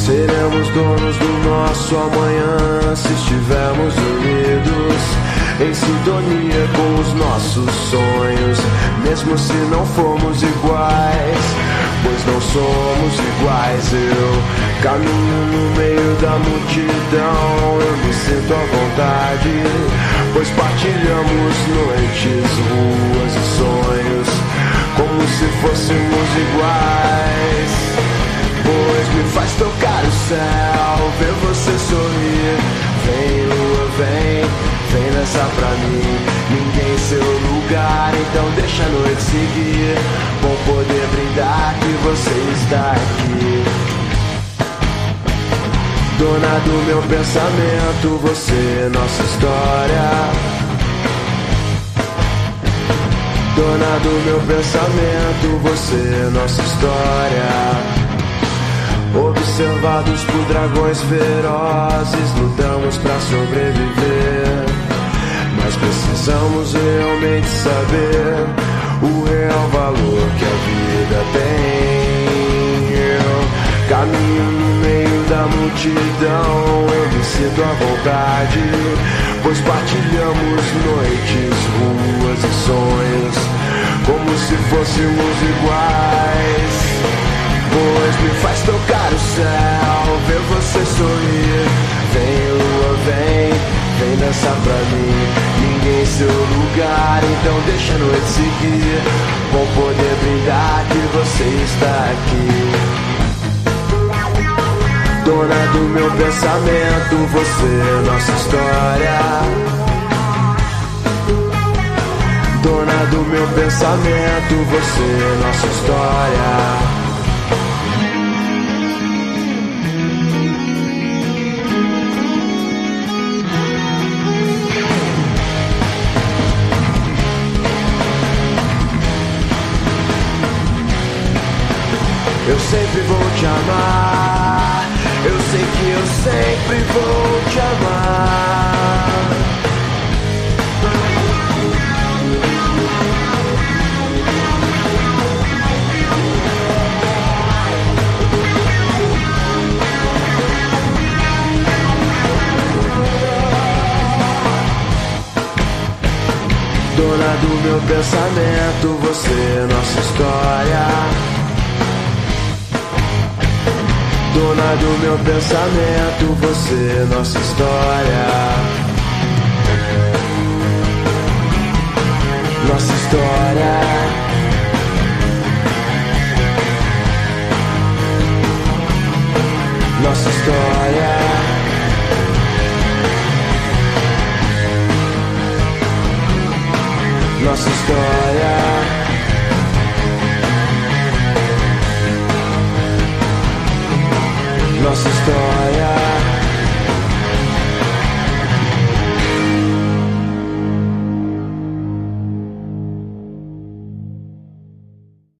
Seremos donos do nosso amanhã se estivermos unidos, em sintonia com os nossos sonhos, mesmo se não formos iguais, pois não somos iguais. Eu caminho no meio da multidão, eu me sinto à vontade, pois partilhamos noites, ruas e sonhos, como se fôssemos iguais. Pois me faz tocar o céu, ver você sorrir. Vem lua, vem dançar pra mim. Ninguém em seu lugar, então deixa a noite seguir. Bom poder brindar que você está aqui. Dona do meu pensamento, você, nossa história. Dona do meu pensamento, você, nossa história. Observados por dragões ferozes, lutamos pra sobreviver, mas precisamos realmente saber o real valor que a vida tem. Eu caminho no meio da multidão, eu me sinto à vontade, pois partilhamos noites, ruas e sonhos, como se fôssemos iguais. Pois me faz tocar o céu, ver você sorrir. Vem lua, vem dançar pra mim. Ninguém em seu lugar, então deixa a noite seguir. Bom poder brindar que você está aqui. Dona do meu pensamento, você, nossa história. Dona do meu pensamento, você, nossa história. Eu sempre vou te amar, eu sei que eu sempre vou te amar. Dona do meu pensamento, você, nossa história. Dona do meu pensamento, você, nossa história. Nossa história. Nossa história. Nossa história. Nossa história.